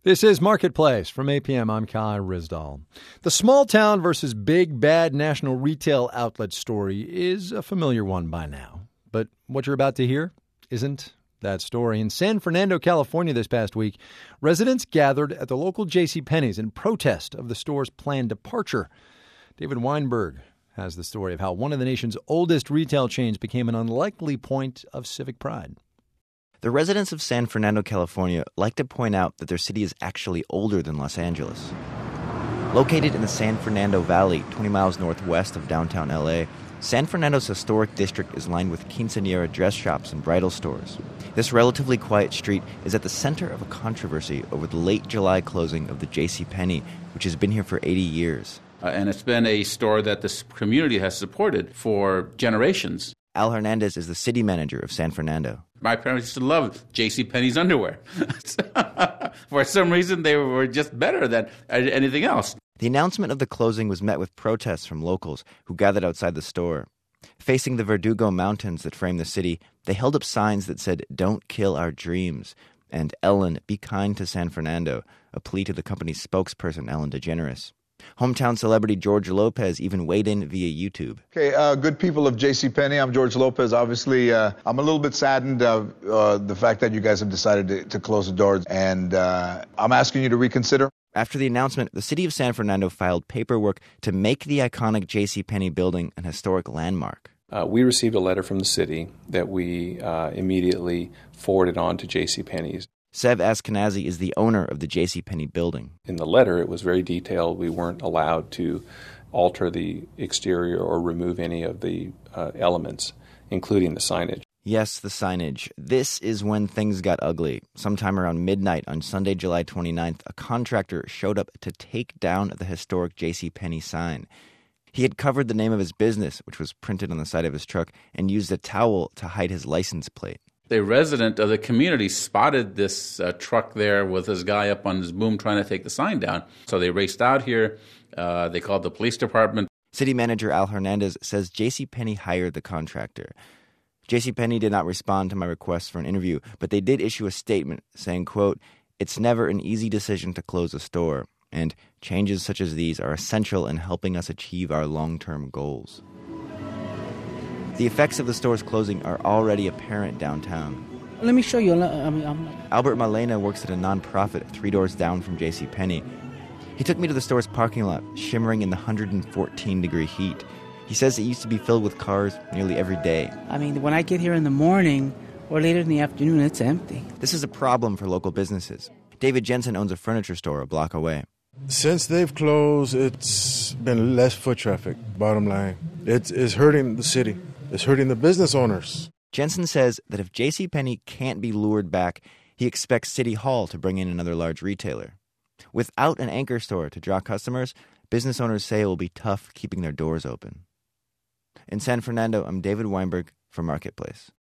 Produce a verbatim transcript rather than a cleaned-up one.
This is Marketplace. From A P M, I'm Kai Rizdal. The small town versus big, bad national retail outlet story is a familiar one by now. But what you're about to hear isn't that story. In San Fernando, California this past week, residents gathered at the local JCPenney's in protest of the store's planned departure. David Weinberg has the story of how one of the nation's oldest retail chains became an unlikely point of civic pride. The residents of San Fernando, California, like to point out that their city is actually older than Los Angeles. Located in the San Fernando Valley, twenty miles northwest of downtown L A, San Fernando's historic district is lined with quinceañera dress shops and bridal stores. This relatively quiet street is at the center of a controversy over the late July closing of the JCPenney, which has been here for eighty years. Uh, and it's been a store that this community has supported for generations. Al Hernandez is the city manager of San Fernando. My parents used to love JCPenney's underwear. For some reason, they were just better than anything else. The announcement of the closing was met with protests from locals who gathered outside the store. Facing the Verdugo Mountains that frame the city, they held up signs that said, "Don't kill our dreams," and "Ellen, be kind to San Fernando," a plea to the company's spokesperson, Ellen DeGeneres. Hometown celebrity George Lopez even weighed in via YouTube. Okay, uh, good people of JCPenney, I'm George Lopez. Obviously, uh, I'm a little bit saddened of uh, the fact that you guys have decided to, to close the doors, and uh, I'm asking you to reconsider. After the announcement, the city of San Fernando filed paperwork to make the iconic JCPenney building an historic landmark. Uh, we received a letter from the city that we uh, immediately forwarded on to JCPenney's. Sev Askenazi is the owner of the JCPenney building. In the letter, it was very detailed. We weren't allowed to alter the exterior or remove any of the uh, elements, including the signage. Yes, the signage. This is when things got ugly. Sometime around midnight on Sunday, July twenty-ninth, a contractor showed up to take down the historic JCPenney sign. He had covered the name of his business, which was printed on the side of his truck, and used a towel to hide his license plate. A resident of the community spotted this uh, truck there with this guy up on his boom trying to take the sign down. So they raced out here. Uh, they called the police department. City manager Al Hernandez says JCPenney hired the contractor. JCPenney did not respond to my request for an interview, but they did issue a statement saying, quote, "It's never an easy decision to close a store, and changes such as these are essential in helping us achieve our long-term goals." The effects of the store's closing are already apparent downtown. Let me show you. I mean, I'm... Albert Malena works at a nonprofit three doors down from JCPenney. He took me to the store's parking lot, shimmering in the one hundred fourteen degree heat. He says it used to be filled with cars nearly every day. I mean, when I get here in the morning or later in the afternoon, it's empty. This is a problem for local businesses. David Jensen owns a furniture store a block away. Since they've closed, it's been less foot traffic, bottom line. It's, it's hurting the city. It's hurting the business owners. Jensen says that if JCPenney can't be lured back, he expects City Hall to bring in another large retailer. Without an anchor store to draw customers, business owners say it will be tough keeping their doors open. In San Fernando, I'm David Weinberg for Marketplace.